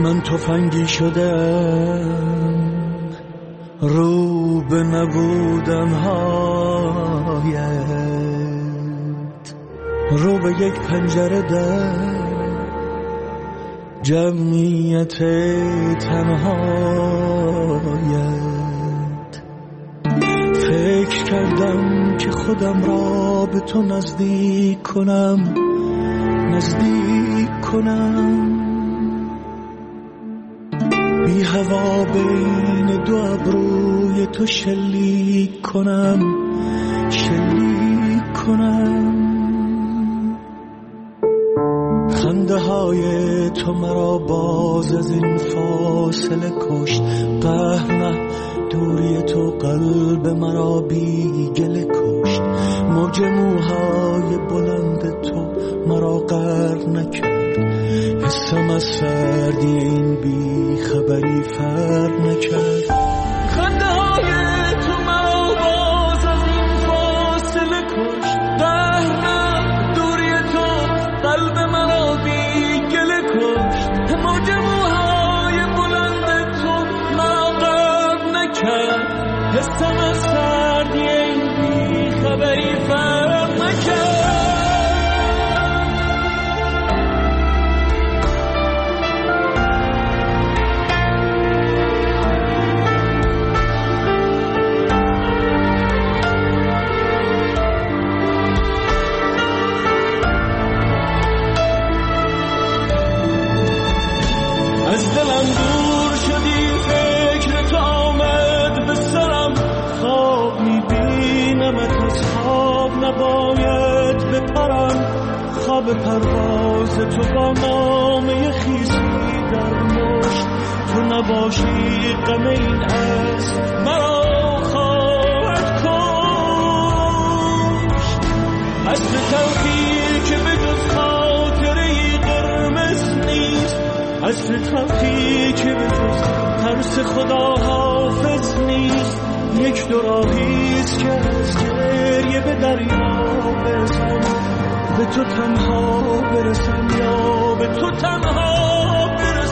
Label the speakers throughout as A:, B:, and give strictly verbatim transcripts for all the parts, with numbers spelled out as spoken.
A: من تفنگی شدم رو به نبودن هایت، رو به یک پنجره در جمعیت تنهایت. فکر کردم که خودم را به تو نزدیک کنم، نزدیک کنم، بی هوا بین دو ابروی تو شلیک کنم، شلیک کنم. خنده های تو مرا باز از این فاصله کشت، قهر نه دوری تو قلب مرا بی گله کشت. موج موهای بلند تو مرا غرق نکرد، حسم از سردی این بی خبری فرق نکرد. خنده های تو مرا باز از این فاصله کشت، قهر نه دوری تو قلب مرا بی گله کشت. موج موهای بلند تو مرا غرق نکرد، حسم از سردی این بی خبری فرق نکرد. از دلم دور شدی فکر تو آمد به سرم، خواب میبینمت از خواب نباید بپرم. خواب پرواز تو با نامه خیزی در مشت، تو نباشی غم این اسب مرا خواهد کشت. اسب تلخی که به جز خاطره‌ای قرمز نیست، عصر تلخی که به جز ترس خدا حافظ نیست. یک دو راهیست که از گریه به دریا برسم، به تو تنها برسم یا به تو تنها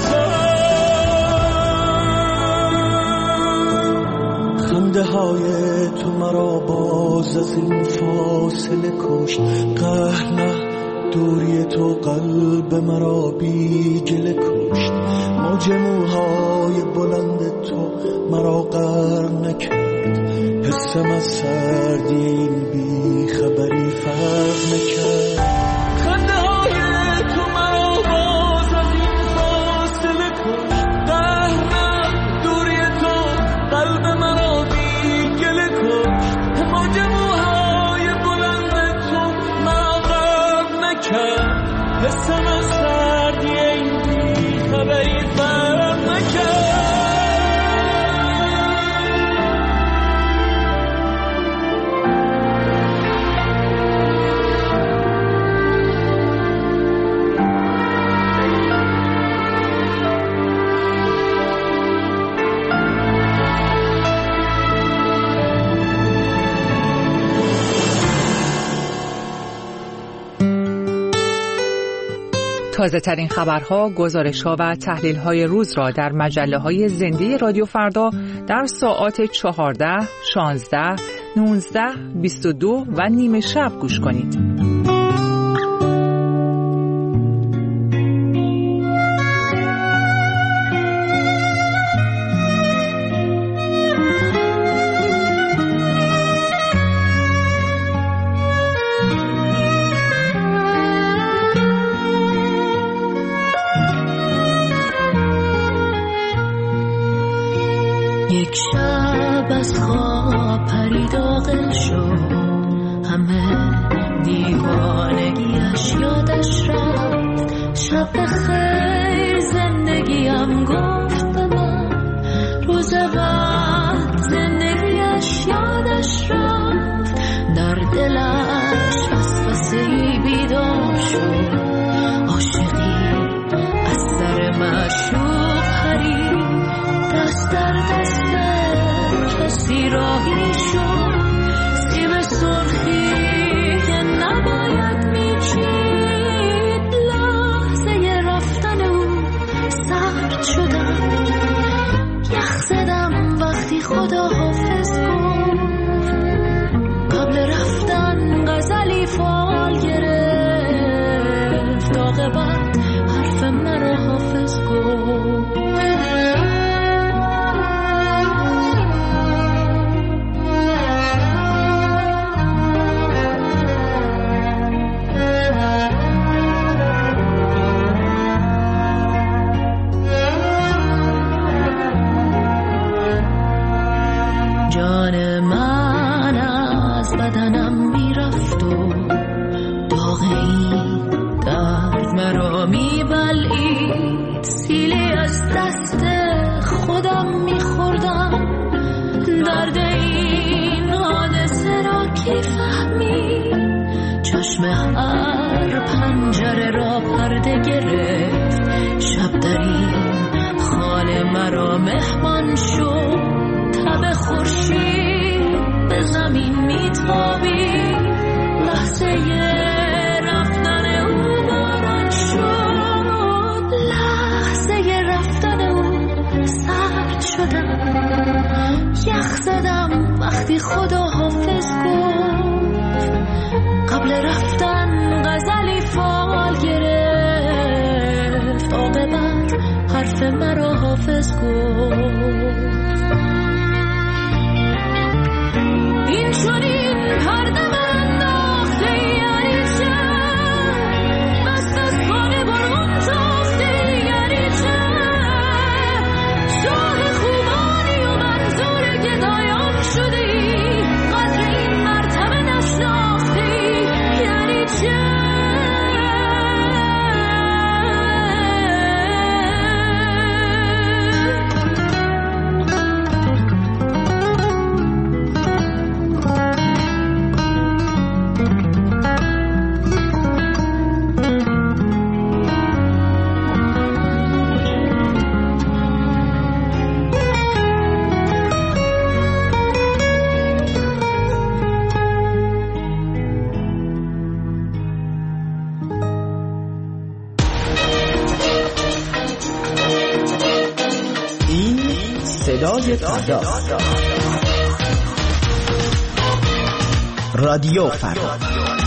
A: برسم. خنده های تو مرا باز از این فاصله کشت، قهر نه دوری تو قلب مرا بی گله کشت. موج موهای بلند تو مرا غرق نکرد، حسم از سردی این بی خبری فرق نکرد. خنده های تو مرا باز از این فاصله کشت، قهر نه دوری تو قلب مرا بی گله کشت. موج موهای بلند تو مرا غرق نکرد، حسم از سردی این بی خبری فرق نکرد.
B: تازه ترین خبرها، گزارش‌ها و تحلیل‌های روز را در مجله‌های زنده رادیو فردا در ساعات چهارده، شانزده، نوزده، بیست و دو و نیمه شب گوش کنید.
C: یک شب از خواب پرید عاقل شد، همه دیوانگیش یادش رفت. شب بخیر زندگیم گفت به من، روز بعد زندگیش یادش رفت. در دلش وسوسه‌ای بیدار شد، عاشقی از سر معشوق خرید. دست در دست کسی راهی شد، سیب سرخی که نباید میچید. لحظه رفتن او سرد چشم هر پنجره را پرده گرفت. شب در این خانه مرا مهمان شد. تب خورشید به زمین میتابید. لحظه رفتن او باران شد. لحظه رفتن او سرد شدم. یخ زدم وقتی خدا حافظ گفت. قبل رفتن غزلی فال گرفت. عاقبت حرف مرا حافظ گفت. این چنین پرده من داخته یعنی چه؟ بست از خانه برون تاخته یعنی چه؟ شاه خوبانی و منظور گدایان شدی. قدر این مرتبه نشناختی یعنی چه؟
D: صدای فردا، رادیو فردا.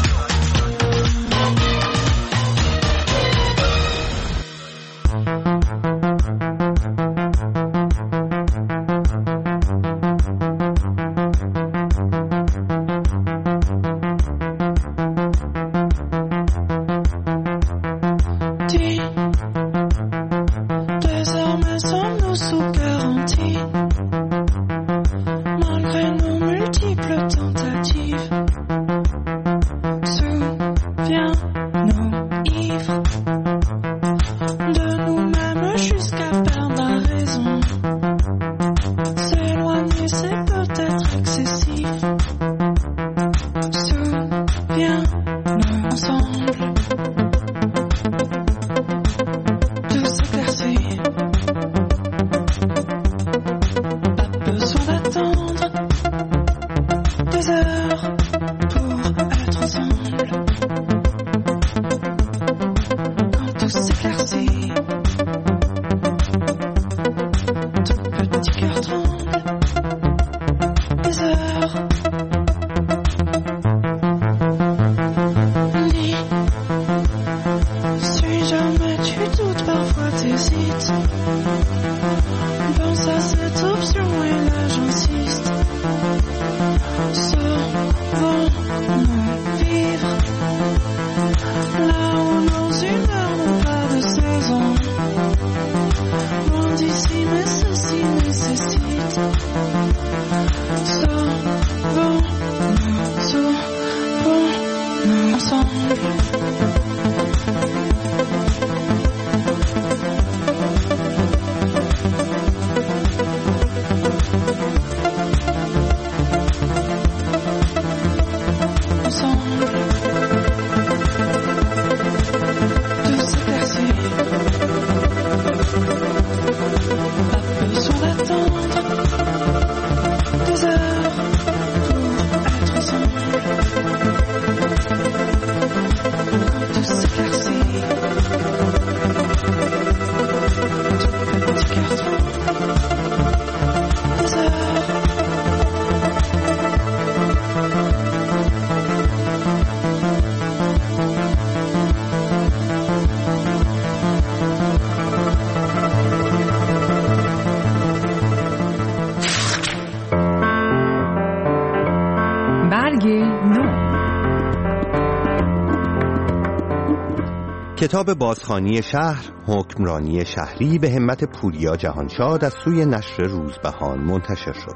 E: کتاب بازخوانی شهر، حکمرانی شهری به همت پوریا جهانشاد از سوی نشر روزبهان منتشر شد.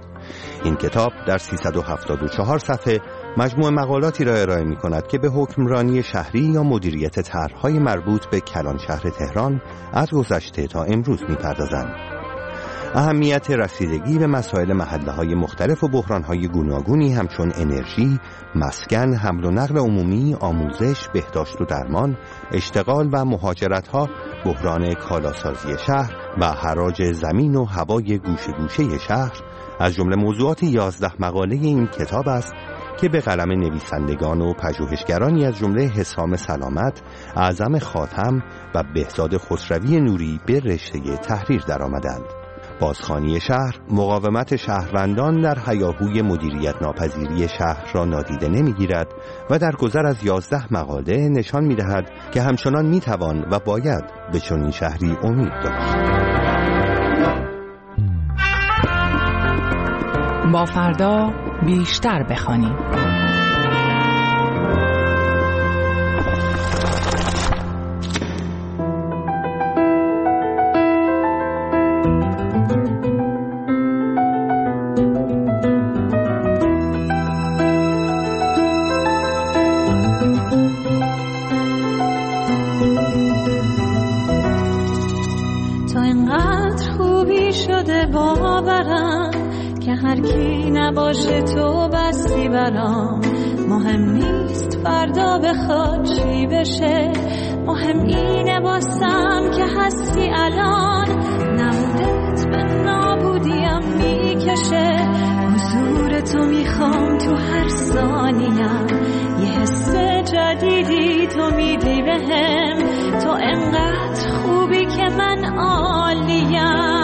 E: این کتاب در سیصد و هفتاد و چهار صفحه مجموع مقالاتی را ارائه می کند که به حکمرانی شهری یا مدیریت طرح‌های مربوط به کلان شهر تهران از گذشته تا امروز می پردازند. اهمیت رسیدگی به مسائل محله‌های مختلف و بحران‌های گوناگونی همچون انرژی، مسکن، حمل و نقل عمومی، آموزش، بهداشت و درمان، اشتغال و مهاجرت‌ها، بحران کالاسازی شهر و حراج زمین و هوای گوشه گوشه شهر از جمله موضوعات یازده مقاله این کتاب است که به قلم نویسندگان و پژوهشگرانی از جمله حسام سلامت، اعظم خاتم و بهزاد خسروی نوری به رشته تحریر درآمدند. بازخوانی شهر، مقاومت شهروندان در هیاهوی مدیریت ناپذیری شهر را نادیده نمیگیرد و در گذر از یازده مقاله نشان می‌دهد که همچنان می‌توان و باید به چنین شهری امید داشت.
B: با فردا بیشتر بخوانیم.
C: تو اینقدر خوبی شده باورم که هر کی نباشه تو بستی برام. مهم نیست فردا بخواد چی بشه، مهم اینه باسم که هستی الان. نبودت به نابودیم میکشه، حضور تو میخوام تو هر ثانیم. یه حس جدیدی تو میدی بهم، تو انقدر خوبی که من عالیم.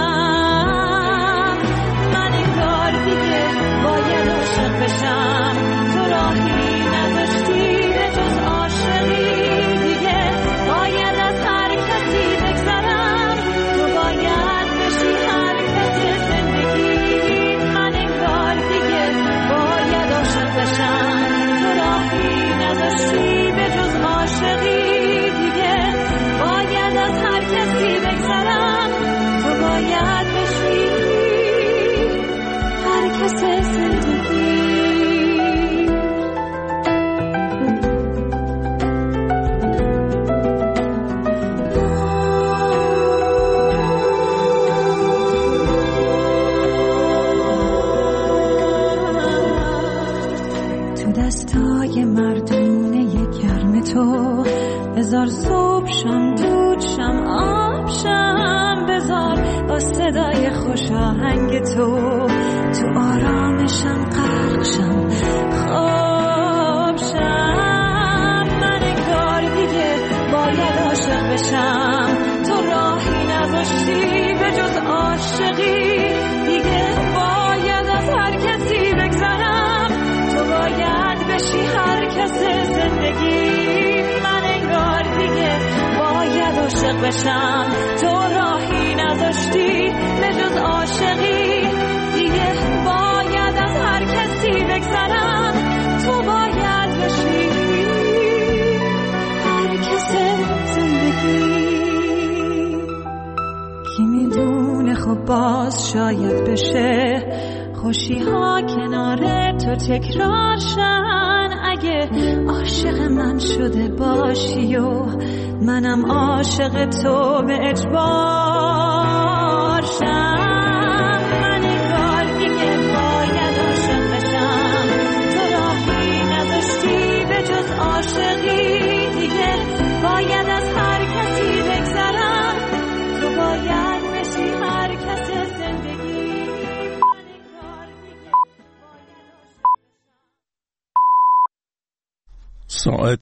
C: بشم تو راهی نداشتی به جز عاشقی دیگه، باید از هر کسی بگذرم، تو باید بشی هر کسی زندگی. من انگار دیگه باید عاشق بشم، تو راهی نداشتی به جز عاشقی دیگه، باید از هر کسی بگذرم، تو باید بشی هر کسی زندگی. دستای مردونه گرم تو بذار صبح شم دود شم آب شم، بذار با صدای خوش آهنگ تو تو آرامشم غرق شم خواب شم. من انگار دیگه باید عاشق بشم، تو راهی نذاشتی به جز عاشقی دیگه، باید از هر کسی بگذرم، تو باید بشی هر کس زندگی. من انگار دیگه باید عاشق بشم، تو راهی نداشتی به جز عاشقی دیگه، باید از هر کسی بگذرم، تو باید بشی هر کس زندگی. کی میدونه خب باز شاید بشه خوشی ها کنار تو تکرار شن، اگه عاشق من شده باشی و منم عاشق تو به اجبار شم. من انگار دیگه باید عاشق بشم، تو راهی نداشتی به جز عاشقی دیگه، باید از هر کسی بگذرم، تو باید بشی هر کس زندگی.
F: ساعت